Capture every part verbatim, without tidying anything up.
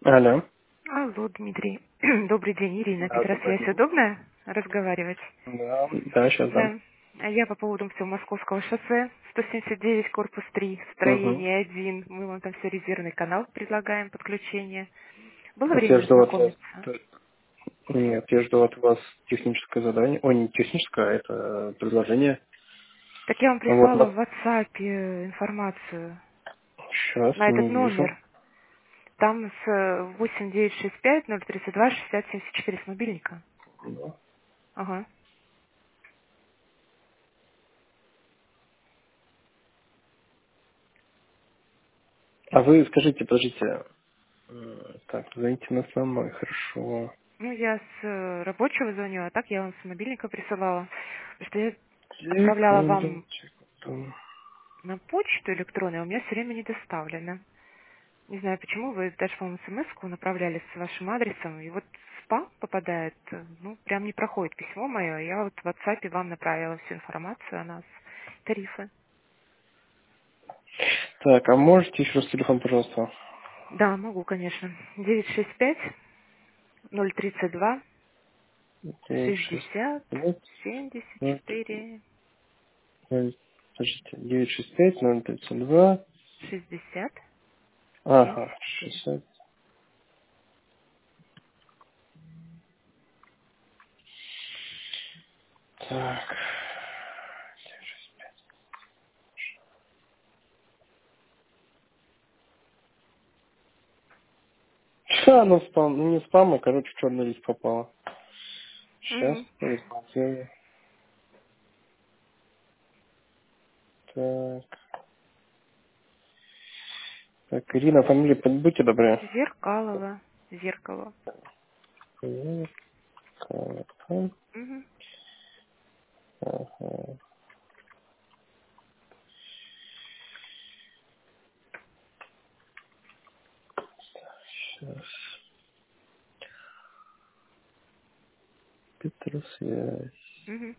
Алло. Алло, Дмитрий. Добрый день, Ирина. Да, добрый Петросвязь. день. Удобно разговаривать? Да, да, сейчас дам. Да. А я по поводу всего Московского шоссе, сто семьдесят девять, корпус три, Угу. строение один. Мы вам там все резервный канал предлагаем, подключение. Было Так я время жду от вас... ознакомиться? Нет, я жду от вас техническое задание. Ой, не техническое, а это предложение. Так я вам Вот прислала вас в WhatsApp э, информацию сейчас на этот не вижу. номер. Там с восемь девять шесть пять ноль тридцать два шестьдесят семьдесят четыре с мобильника. Да. Ага. А вы скажите, подождите. М, Так, зайдите на самое, хорошо. Ну, я с э, рабочего звоню, а так я вам с мобильника присылала. Потому что я отправляла Секунду, вам секунду. на почту электронную, а у меня все время не доставлено. Не знаю почему, вы даже, по-моему, смс-ку направляли с вашим адресом, и вот в спам попадает, э, ну, прям не проходит письмо мое. Я вот в WhatsApp вам направила всю информацию о нас, тарифы. Так, а можете еще раз телефон, пожалуйста? Да, могу, конечно. девять шесть пять ноль тридцать два девять шесть шестьдесят пять семьдесят ноль четыре ноль, подождите, девять шесть пять ноль тридцать два. шестьдесят семьдесят Ага, четыре. шестьдесят. Так. Да, ну спам, ну не спам, а короче в черный лист попало. Сейчас Мгм. сделаю. Так. Так, Ирина, фамилия, будьте добры. Зеркалово. Зеркало. Так, так, Мгм. ага. Сейчас. Петросвязь. Мгм.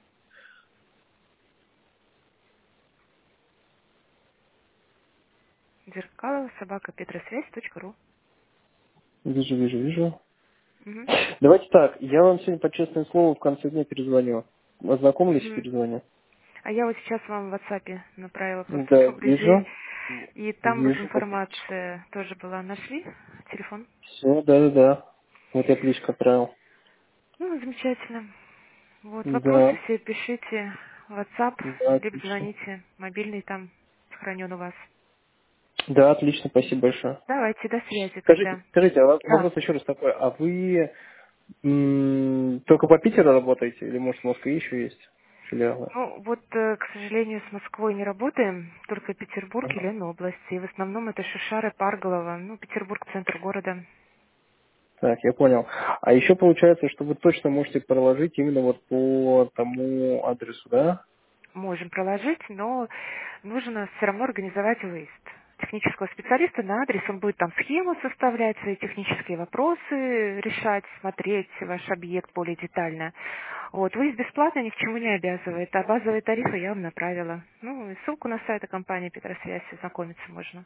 Зеркалово, собака, петросвязь точка ру. Вижу, вижу, вижу. Мгм. Давайте так, я вам сегодня по честному слову в конце дня перезвоню. Ознакомились и Мгм. перезвоню. А я вот сейчас вам в WhatsApp направила просто Да, сообщение, вижу. и там вот Вижу, как видите. информация тоже была. Нашли телефон? Все, да, да, да. Вот я плечко отправил. Ну, замечательно. Вот, вопросы Да, все пишите в WhatsApp, да, либо отлично. звоните. Мобильный там сохранен у вас. Да, отлично, спасибо большое. Давайте, до связи Скажите, тогда. скажите, а во- Да. вопрос еще раз такой, а вы м, только по Питеру работаете или, может, в Москве еще есть филиалы? Ну, вот, э, к сожалению, с Москвой не работаем, только Петербург и Ага. Ленобласть. И в основном это Шишары, Парголово, ну, Петербург, центр города. Так, я понял. А еще получается, что вы точно можете проложить именно вот по тому адресу, да? Можем проложить, но нужно все равно организовать выезд технического специалиста на адрес. Он будет там схему составлять, свои технические вопросы решать, смотреть ваш объект более детально. Вот, выезд бесплатно, ни к чему не обязывает, а базовые тарифы я вам направила. Ну, и ссылку на сайт компании Петросвязь, ознакомиться можно.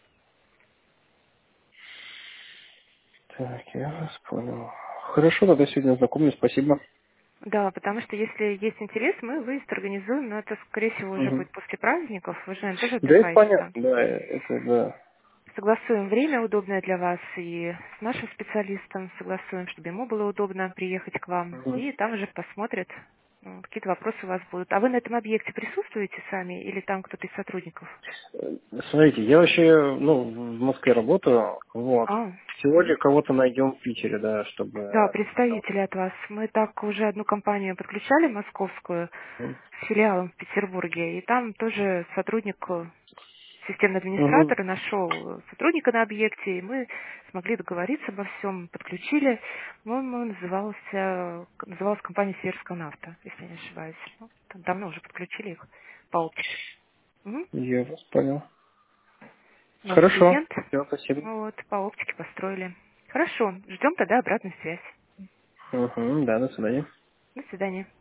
Так, я вас понял. Хорошо, тогда сегодня знакомлюсь, спасибо. Да, потому что если есть интерес, мы выезд организуем, но это, скорее всего, уже Мгм. будет после праздников. Вы же, наверное, тоже Да, это отдыхаете понятно, там. да, это да. Согласуем время удобное для вас и с нашим специалистом согласуем, чтобы ему было удобно приехать к вам. Мгм. И там уже посмотрят, ну, какие-то вопросы у вас будут. А вы на этом объекте присутствуете сами или там кто-то из сотрудников? Э, Смотрите, я вообще, ну, в Москве работаю, вот. А, Сегодня мгм. кого-то найдем в Питере, да, Да, чтобы... представители от вас. Мы так уже одну компанию подключали, московскую, с филиалом в Петербурге, и там тоже сотрудник, э, системный Угу. администратор нашел сотрудника на объекте, и мы смогли договориться обо всем, подключили. По-моему, назывался, называлась компания Северская нафта, если я не ошибаюсь. Ну, там давно уже подключили их по оптике. Мгм. Я вас понял. Наш Хорошо. клиент, Все, спасибо. вот, по оптике построили. Хорошо, ждем тогда обратную связь. Угу, да, до свидания. До свидания.